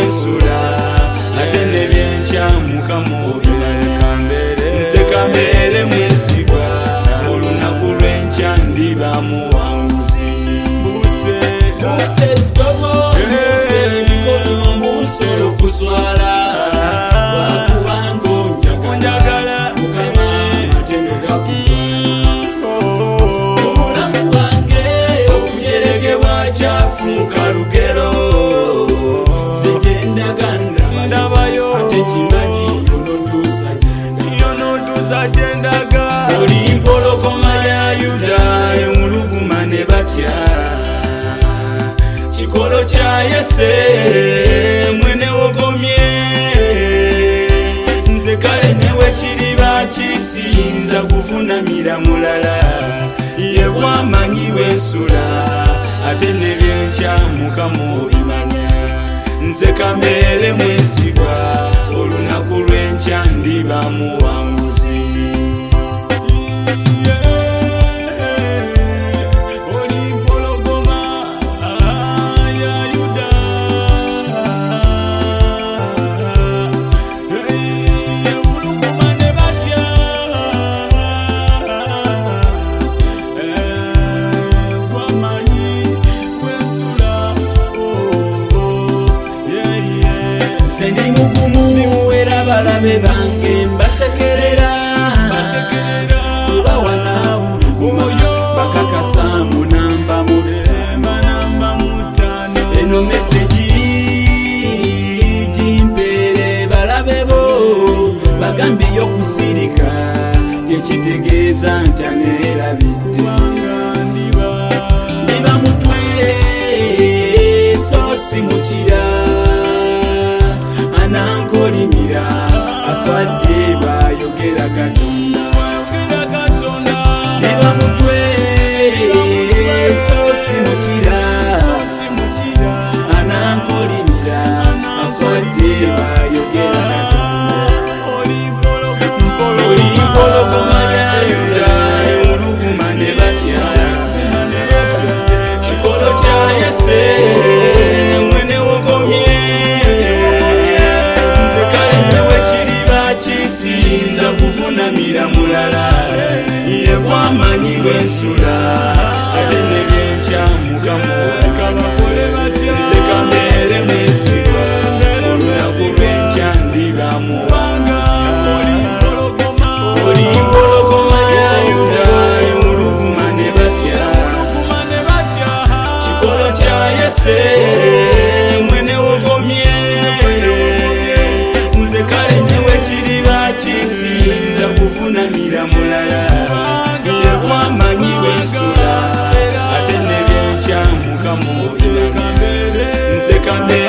w'ensula ate ne byenkyamuka mu bimanya nze kambeere mwesigwa olunaku lw'enkya ndiba muwanguzi mbuse ebitobo mbuse ebikomo mbuse okuswala wakubanga onjagala mukama matendeka obulamu bwange okujeregebwa kyafuuka lugero ndabayo ate kimanyi yonotuusa gyendaga oli mpologoma ya Yuda emuluguma ne batya kikolo kya Yese mwene wogomye nze kale newe kiriba kisiyinza kuvunamira mulala ye bwamanyi bw'ensula ate ne byenkyamuka mu bimanya nze kambeere mwesigwa olunaku lw'enkya ndiba muwanguzi oli mpologoma ya Yuda emuluguma ne batya bwamanyi bw'ensula ndi mugumu era balabe bange mbasekerera kubawana uluguma bakakasa munamba mutano eno meseji jimpeere balabe bo bagambe yokusirika tekitegeeza ntaneerabidde ndiba mutwe sosi mukira anankolimira aswadde bayogera Katonda niba mutwe sosi mukira anankolimira aswadde bayogera Katonda oli mpologoma ya Yuda emuluguma ne batya kikolo kya Yese mwene wogomye kisiyinza kuvunamira mulala ye bwamanyi bw'ensula ate ne byenkyamuka mu nze kambeere mwesigwa olunaku lw'enkya ndiba muwanguzi oli mpologoma ya Yuda emuluguma ne batya kikolo kya Yese mwene wogomye nze kale newe kiriba kisiyinza kuvunamira mulala ye bwamanyi bw'ensula ate ne byenkyamuka mu bimanya nze kambeere